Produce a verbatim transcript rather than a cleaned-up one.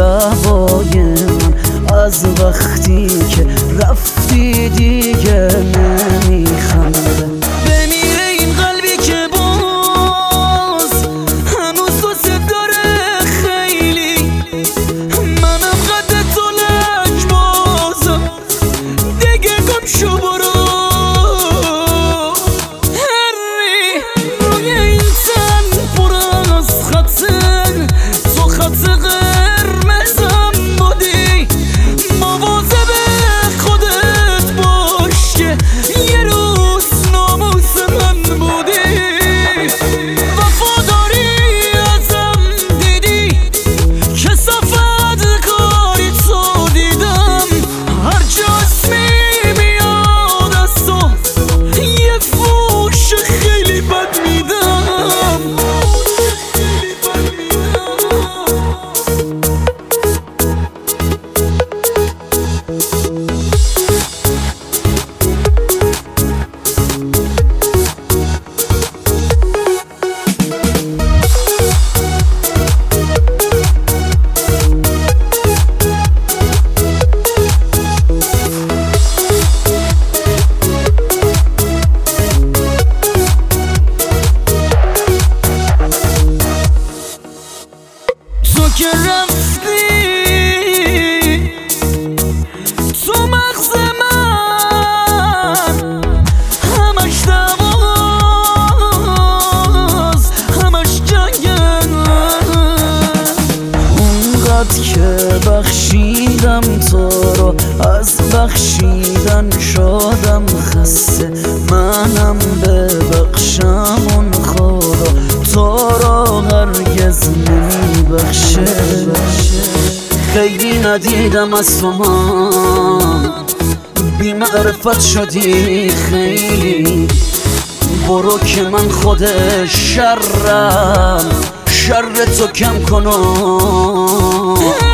هوای من از وقتی که رفتی دیگه نمیخنده. بمیره این قلبی که باز هنوز دوست داره خیلی، منم قد تو لک بازم دیگه گم شو برو. هری روی این تن پر از خطر، تو خط قرمزم بودی، مواظب خودت باش که یه روز ناموس من بودی. وفاداری ازم دیدی که صفت کاری تو دیدم، هر جا اسمی میاد از تو یه فوش خیلی بد میدم. تو که رفتی تو مغز من، همش دواز همش جنگل. اونقدر که بخشیدم تو رو، از بخشیدن شدم خسته، منم ببخشم اون خدا تو رو هرگز نمیبخشه. خیلی ندیدم از تو من، بی معرفت شدی خیلی، برو که من خود شرم شر تو کم کنم.